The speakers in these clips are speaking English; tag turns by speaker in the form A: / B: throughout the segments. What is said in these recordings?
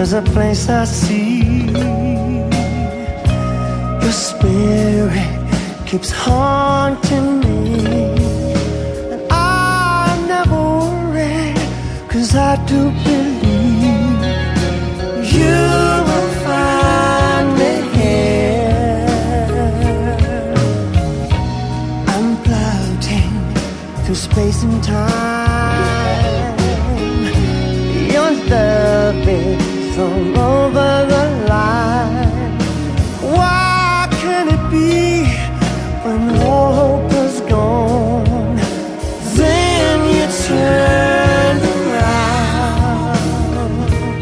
A: there's a place I see. Your spirit keeps haunting me, and I never worry, 'cause I do believe you will find me here. I'm floating through space and time. Your love is all over the line. Why can't it be when all hope is gone, then you turn around,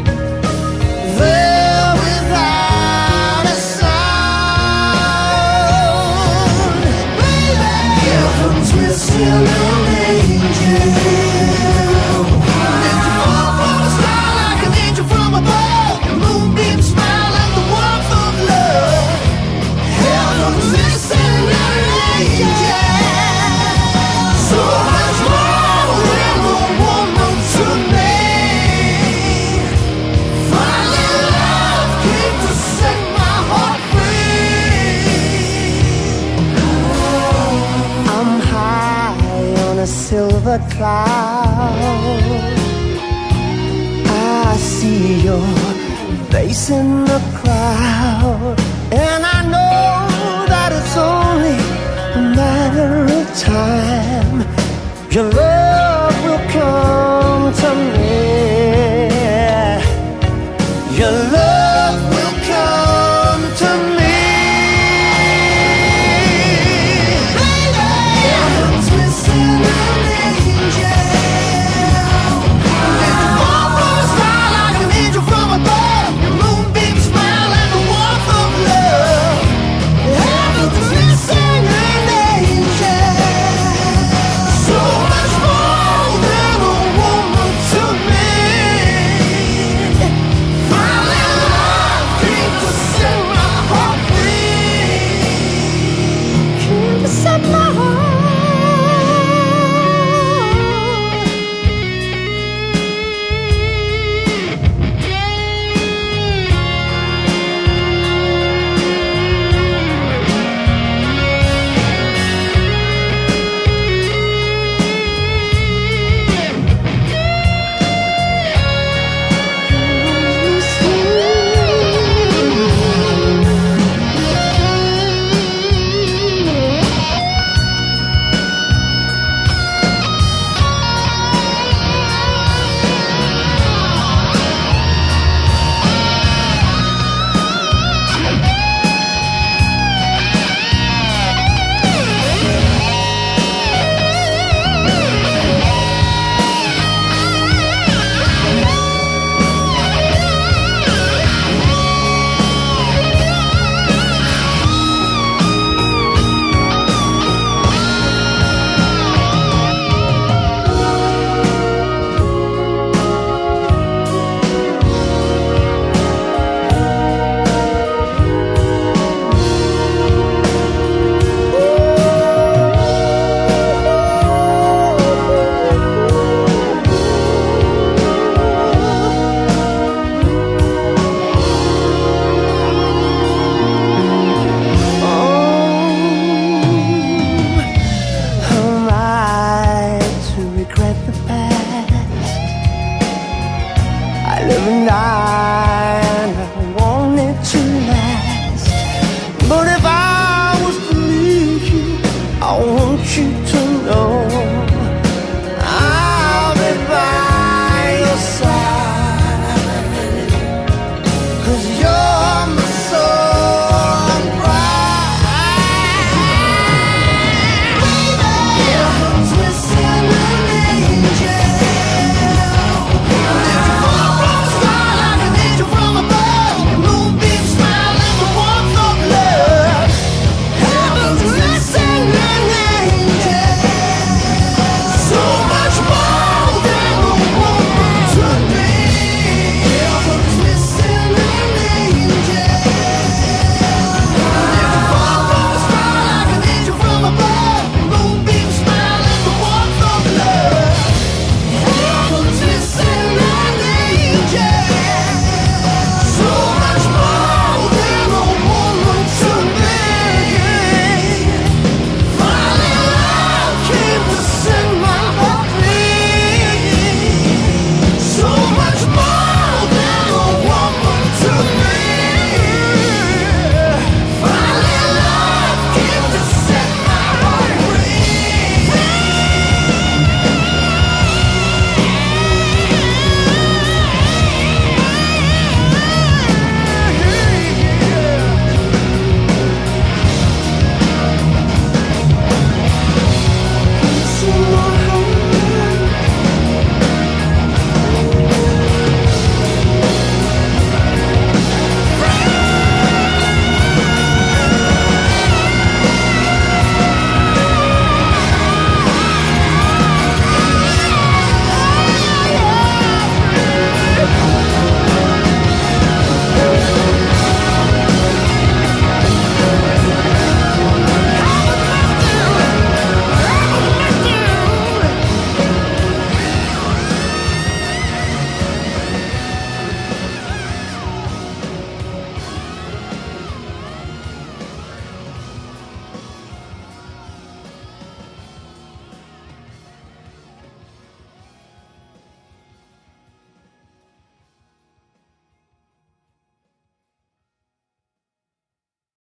A: there without a sound? Baby, here comes missing an angel. A silver cloud, I see your face in the crowd, and I know that it's only a matter of time. Your love will come to me. Your love will come to me. Live and die, and I want it to last. But if I was to leave you, I want you to know